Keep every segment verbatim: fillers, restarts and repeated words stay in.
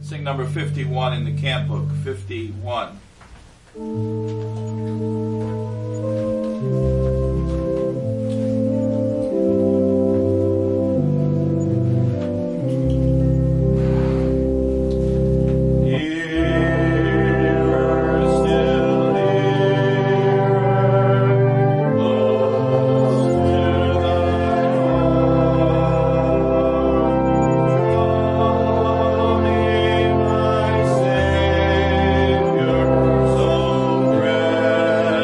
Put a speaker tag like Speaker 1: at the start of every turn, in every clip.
Speaker 1: Sing number fifty-one in the camp book. fifty-one.
Speaker 2: Savior, so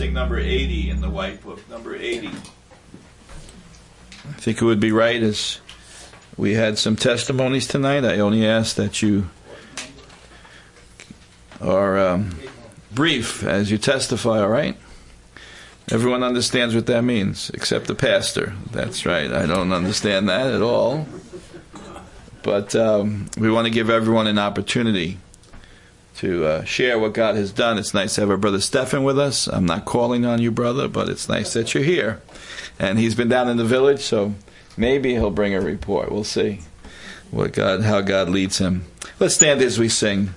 Speaker 1: sing number eighty in the White Book. Number eighty.
Speaker 2: I think it would be right, as we had some testimonies tonight. I only ask that you are um, brief as you testify, all right? Everyone understands what that means, except the pastor. That's right. I don't understand that at all. But um, we want to give everyone an opportunity to uh, share what God has done. It's nice to have our brother Stephan with us. I'm not calling on you, brother, but it's nice that you're here. And he's been down in the village, so maybe he'll bring a report. We'll see what God, how God leads him. Let's stand as we sing.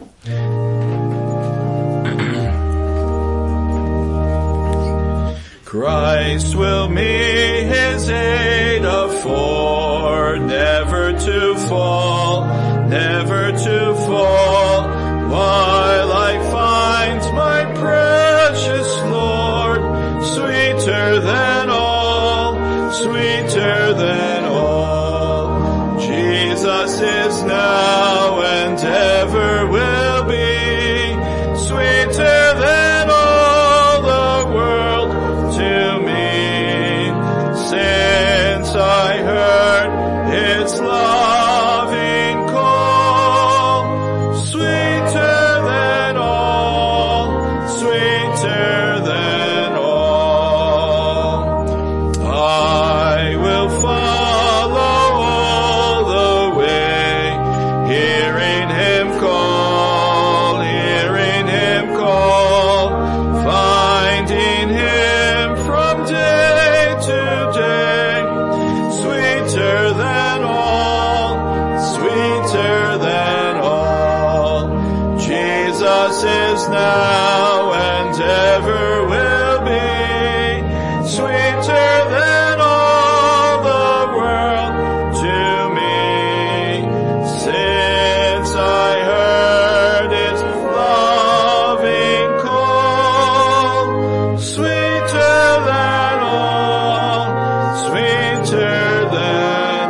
Speaker 2: Christ will me his aid afford, never to fall, never to fall, while I find my precious Lord, sweeter than all, sweeter than all. Jesus is now and ever will be, sweeter than all the world to me, since I heard its loving call, sweeter than all, sweeter than all. I will follow all the way, hearing him call, hearing him call, finding him from day to day, sweeter than all, sweeter than all. Jesus is now and ever will be, sweeter than all the world to me, since I heard its loving call, sweeter than all, sweeter than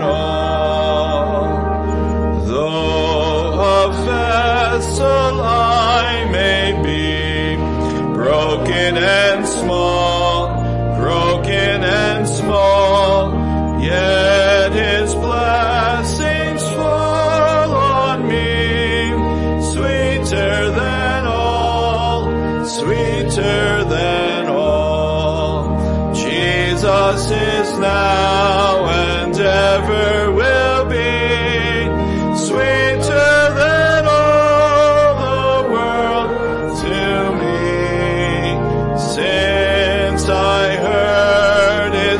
Speaker 2: all. Though a vessel I may be, broken and small, broken and small, yet his blessings fall on me, sweeter than all, sweeter than all. Jesus is now and ever will be, sweeter than all the world to me, since I heard his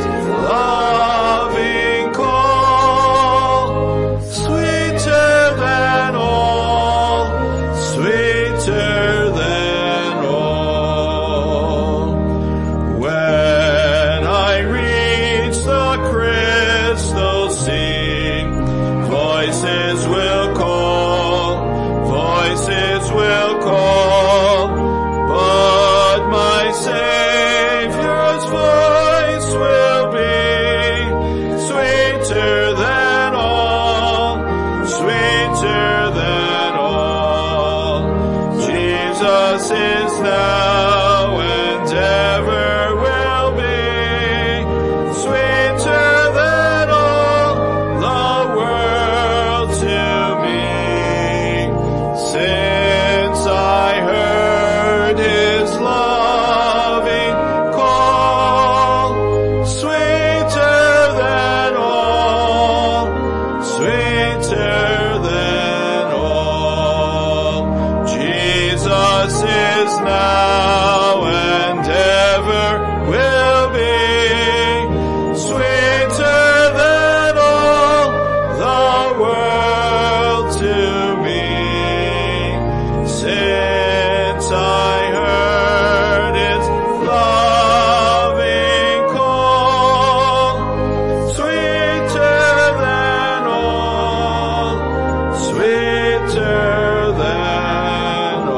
Speaker 2: loving call, sweeter than all, sweeter than all. When I reach the crystal sea, voices will call, voices will call, but my Savior's voice will be, sweeter than all, sweeter than all. Jesus is now and ever will be, sweeter than all the world to me, since I heard his loving call, sweeter than all, sweeter than all. Jesus is now and ever will be, sweeter than all the world to me, since I heard its loving call, sweeter than all, sweeter than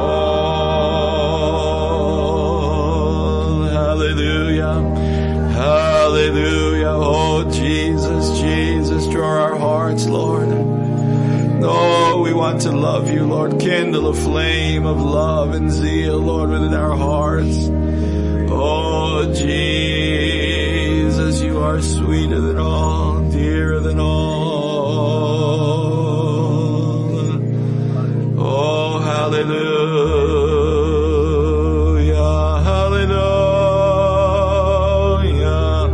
Speaker 2: all. Hallelujah, hallelujah. Oh, Jesus, Jesus, draw our hearts, Lord. Oh, we want to love you, Lord. Kindle a flame of love and zeal, Lord, within our hearts. Oh, Jesus, you are sweeter than all, dearer than all. Oh, hallelujah, hallelujah,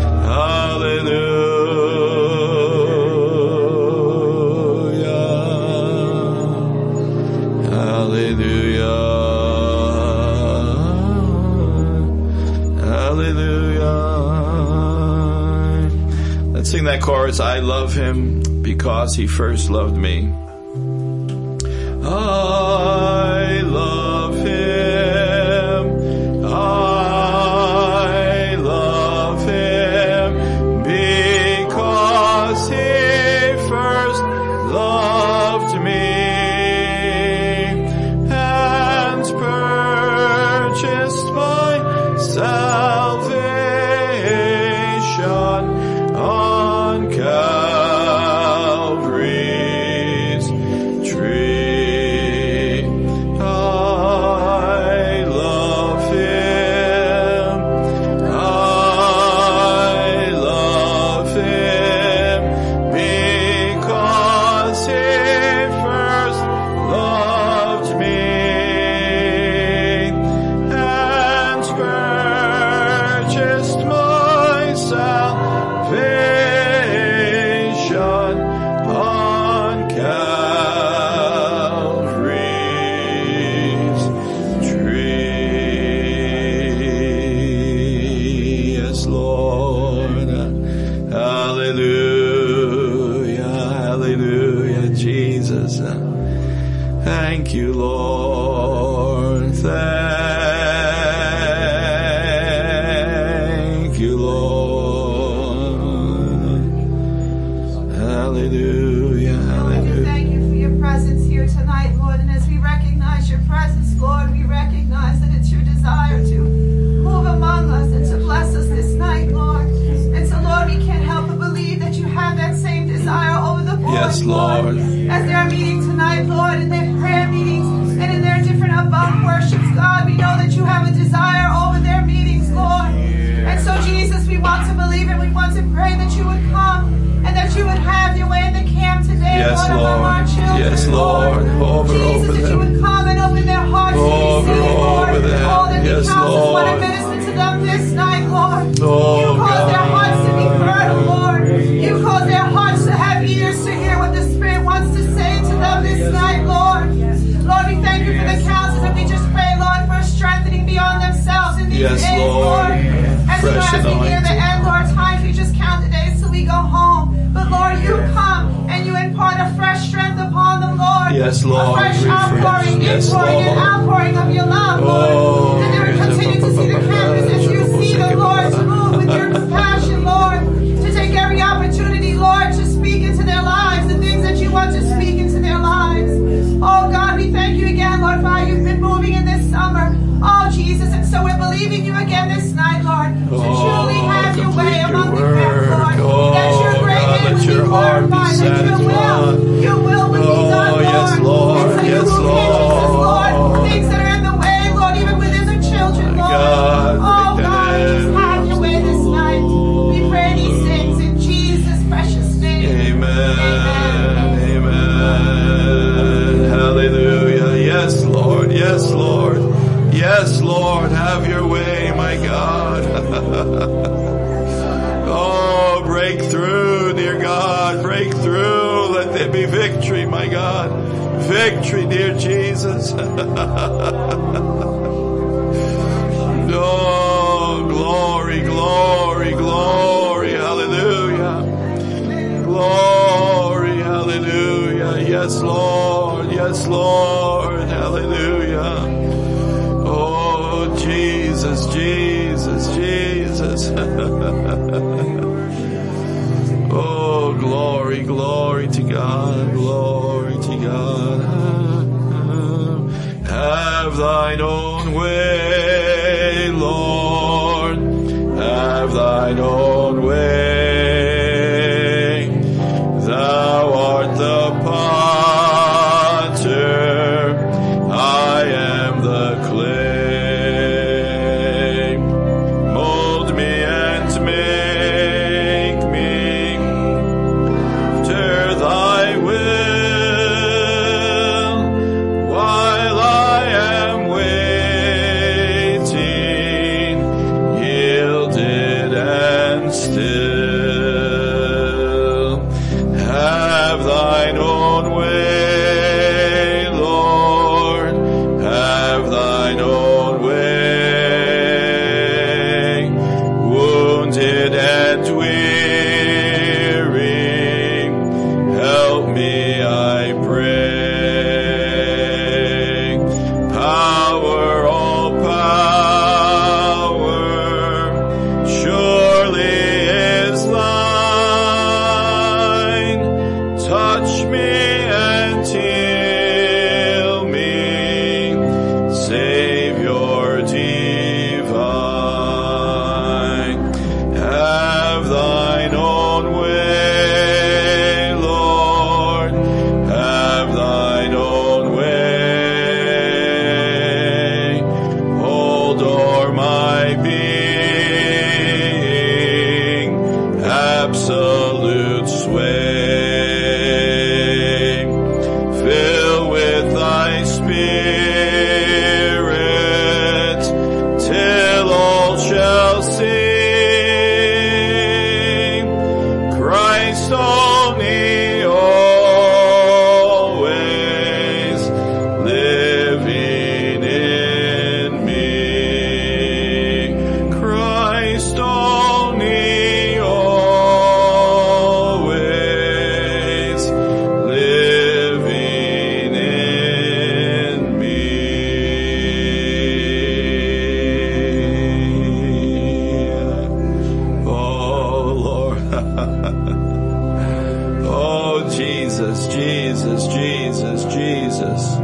Speaker 2: hallelujah, hallelujah. Sing that chorus, I love him because he first loved me. I love him, I love him because he first loved me and purchased my salvation on Calvary's tree. I love him, I love him because he first loved me and purchased my salvation on Calvary's tree. Yes, Lord. Hallelujah, hallelujah, Jesus. Thank you, Lord. Thank you, Lord. Hallelujah,
Speaker 3: Lord, we
Speaker 2: hallelujah.
Speaker 3: thank you for your presence here tonight, Lord. And as we recognize your presence, Lord, we recognize that it's your desire to move among us and to bless us this night, Lord. And so, Lord, we can't help but believe that you have that same desire over the boys,
Speaker 2: Yes, Lord.
Speaker 3: as they are meeting tonight, Lord, in their prayer meetings and in their different above worships, God. We know that you have a desire over their meetings, Lord. And so, Jesus, we want to believe and we want to pray that you would come and that you would have your way in the camp today,
Speaker 2: Yes,
Speaker 3: Lord, among
Speaker 2: Lord.
Speaker 3: our children,
Speaker 2: Yes, Lord. Over,
Speaker 3: Jesus,
Speaker 2: over
Speaker 3: that you
Speaker 2: them.
Speaker 3: would come and open their hearts
Speaker 2: Over,
Speaker 3: to receive, Lord.
Speaker 2: over them.
Speaker 3: All that
Speaker 2: Yes,
Speaker 3: the counsels want to
Speaker 2: Lord.
Speaker 3: minister to them this night, Lord.
Speaker 2: Oh,
Speaker 3: you cause their
Speaker 2: God.
Speaker 3: hearts to be fertile, Lord. You cause their hearts to have ears to hear what the Spirit wants to say to them this night, Lord. Lord, we thank you for the counsels, and we just pray, Lord, for strengthening beyond themselves in these
Speaker 2: Yes,
Speaker 3: days,
Speaker 2: Lord.
Speaker 3: Lord. As we,
Speaker 2: Fresh
Speaker 3: as we near the
Speaker 2: anointing.
Speaker 3: end, Lord, times we just count the days till we go home. But Lord, you come and you impart a fresh strength upon them, Lord.
Speaker 2: Yes, Lord.
Speaker 3: A fresh
Speaker 2: Refresh.
Speaker 3: outpouring,
Speaker 2: Yes,
Speaker 3: inpouring, and
Speaker 2: Lord.
Speaker 3: outpouring of your love, Lord.
Speaker 2: Oh,
Speaker 3: And they would continue to see the campus as you see them, Lord, to move with your compassion, Lord. To take every opportunity, Lord, to speak into their lives, the things that you want to speak into their lives. Oh, God, we thank you again, Lord, for how you've been moving in this summer. Oh, Jesus, and so we're believing you again this night, Lord, to
Speaker 2: Oh,
Speaker 3: truly have your way
Speaker 2: complete
Speaker 3: among
Speaker 2: your
Speaker 3: the camp,
Speaker 2: word.
Speaker 3: Lord.
Speaker 2: Oh,
Speaker 3: That your great
Speaker 2: God,
Speaker 3: name
Speaker 2: let
Speaker 3: would be
Speaker 2: your heart be
Speaker 3: glorified, that your will,
Speaker 2: satisfied.
Speaker 3: your will would be
Speaker 2: Oh,
Speaker 3: done, Lord.
Speaker 2: yes, Lord.
Speaker 3: And so you
Speaker 2: Yes,
Speaker 3: move hindrances,
Speaker 2: Lord.
Speaker 3: Lord, things that are in the way, Lord, even within the children,
Speaker 2: My
Speaker 3: Lord.
Speaker 2: God,
Speaker 3: Oh,
Speaker 2: break
Speaker 3: God,
Speaker 2: them
Speaker 3: just have your way this night. We pray these things in Jesus' precious name.
Speaker 2: Amen. Amen. Hallelujah. Yes, Lord. Yes, Lord. Yes, Lord. Have your way, my God. Oh, break through, dear God. Break through. Let there be victory, my God. Victory, dear Jesus. Oh, glory, glory, glory. Hallelujah. Glory, hallelujah. Yes, Lord. Yes, Lord. Hallelujah. Oh, Jesus, Jesus, Jesus. Oh, glory, glory to God. Glory to God. Have thine own way, Lord. Have thine own way. Thou art the potter, I am the clay. Mold and weary. Help me, I pray. Power, all power, surely is thine. Touch me and heal me, Savior divine. Have thine own way, Lord, have thine own way. Hold o'er my being, absolute sway. Fill with thy spirit, till all shall sing Christ only, always living in me. Christ only, always living in me. Oh Lord. Oh Jesus, Jesus, Jesus, Jesus.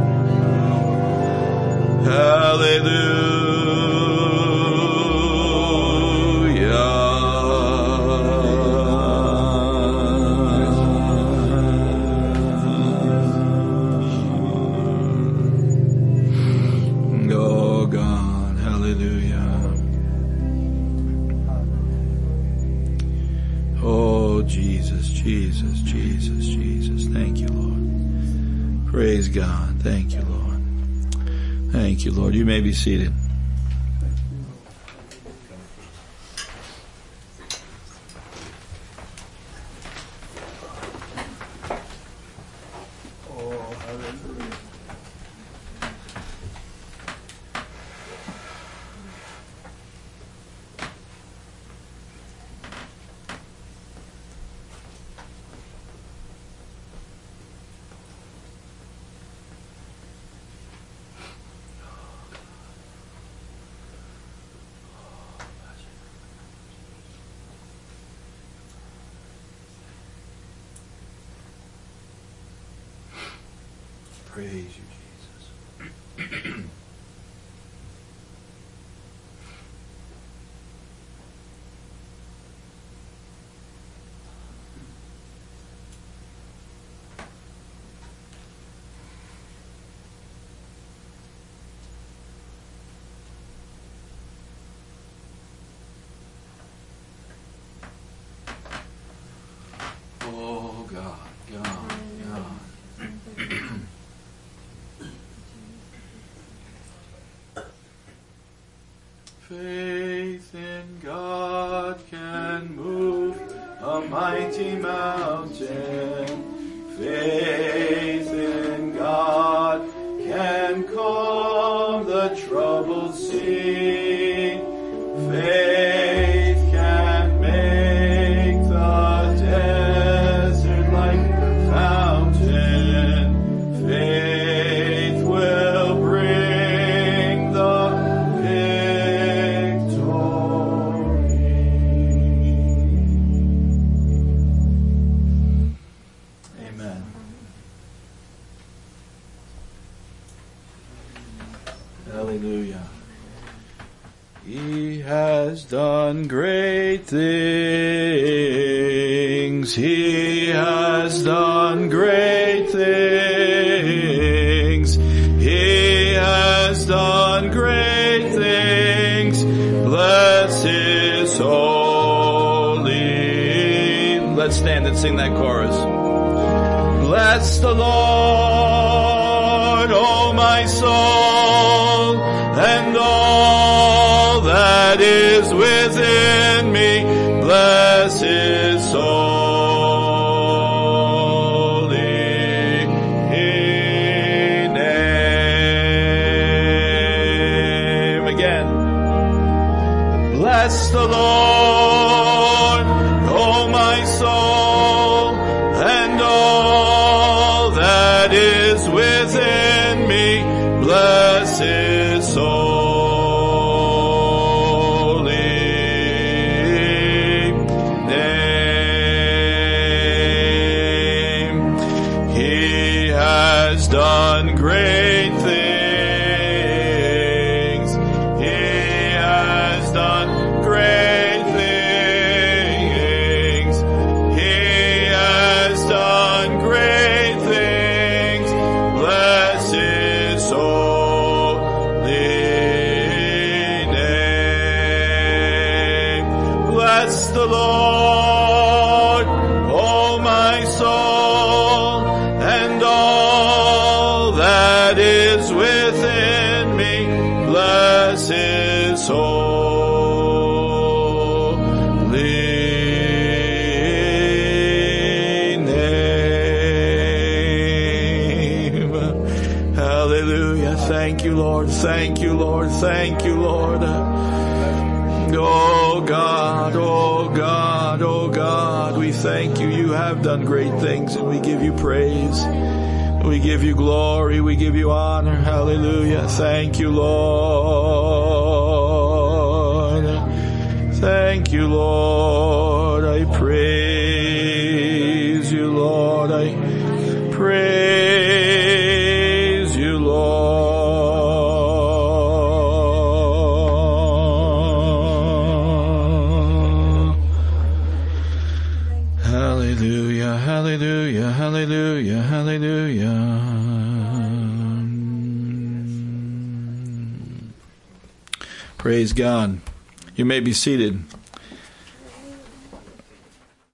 Speaker 2: Hallelujah. Oh God, hallelujah. Oh Jesus, Jesus, Jesus, Jesus. Thank you, Lord. Praise God. Thank you, Lord. Thank you, Lord. You may be seated. Praise you, Jesus. Oh God, God, God. Faith in God can move a mighty mountain. Faith in God can calm the troubled sea. Faith can make the desert like fountain. Faith will bring the Amen. Hallelujah. He has done great things. He has done great things. He has done great things. Bless his holy. Let's stand and sing that chorus. Bless the Lord, oh my soul, and all that is within me. Bless his holy name. Again. Bless the Lord, done great things. He has done great things. He has done great things. Bless his holy name. Bless the Lord, O my soul, and all that is within me. Bless his holy name. Hallelujah. Thank you, Lord. Thank you, Lord. Thank you, Lord. Oh God, oh God, oh God, we thank you. You have done great things, and we give you praise. We give you glory. We give you honor. Hallelujah. Thank you, Lord. Thank you, Lord. I praise you, Lord. I praise you, Lord. Hallelujah, hallelujah, hallelujah, hallelujah. Praise God. You may be seated.